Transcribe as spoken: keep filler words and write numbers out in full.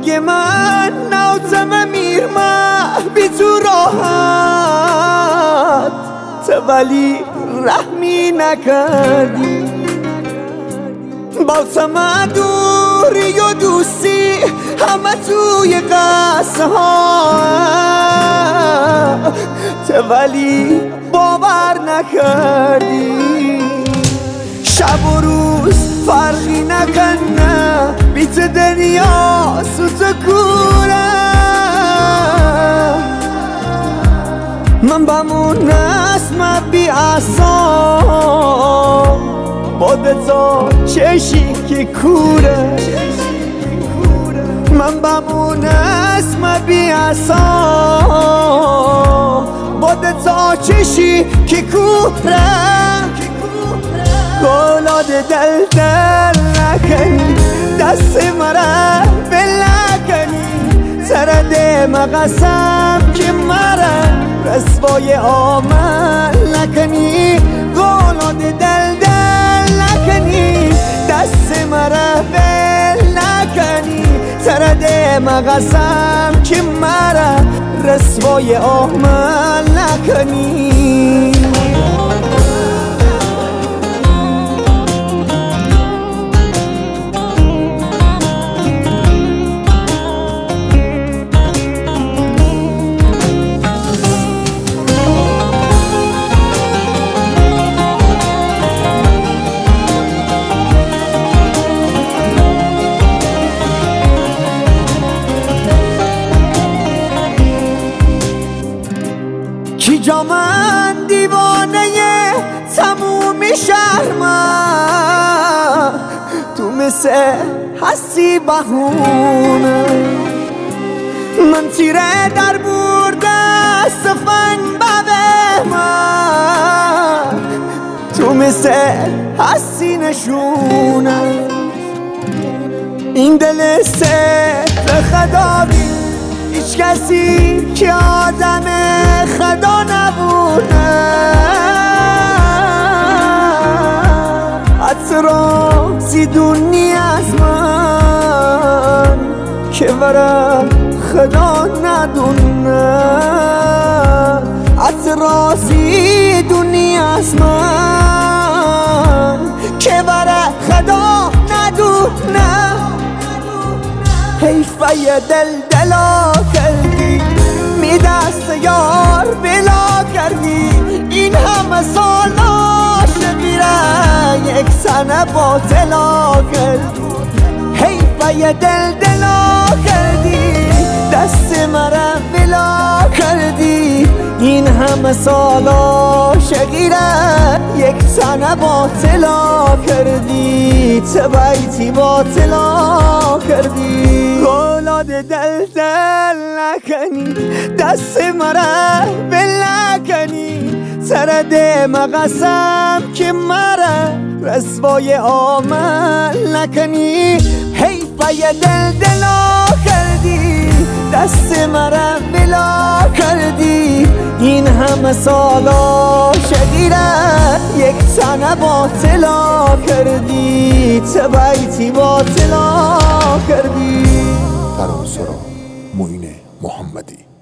اگه من نوتم میرم بی تو راحت تو ولی رحمی نکردی باسم دوری و دوستی همه توی قصه ها تو ولی باور نکردی شب و روز فرقی نکنه بیت دنیا سوت کوره من بمون اسم بی اعصاب باده تا چشی که کوره من بمون اسم بی اعصاب باده تا چشی که کوره گلاد دل دل نکنی دست مرا بل نکنی سرده مقسم که مرا رسوای عمل نکنی گلاد دل دل نکنی دست مرا بل نکنی سرده مقسم که مرا رسوای عمل نکنی کی جا من دیوانه تموم شهرم تو مثل هستی بهونه من تیره در برده سفنگ به من تو مثل هستی نشونه این دل سفر خدابی هیچ کسی که آدم خدا نبوده اطراسی دونی از من که برای خدا ندونه اطراسی دونی از من که برای خدا ندونه حیفه یه دل دلا کردی می دست یار بلا کردی این همه سالا شبیره یک سنه باطلا کردی حیفه یه دل دلا کردی دست مرا بلا کردی این همه سالا شگیره یک سنه باطلا کردی چه بیتی باطلا کردی گلاد دل دل نکنی دست مرا بل نکنی سرده مقسم که مرا رسوای عمل نکنی حیفه یه دل دلا کردی دست مرا بلا کردی این همه سالا شگیره یک سنه باطلا کردی چه بیتی باطلا کردی فرانسرا معین محمدی.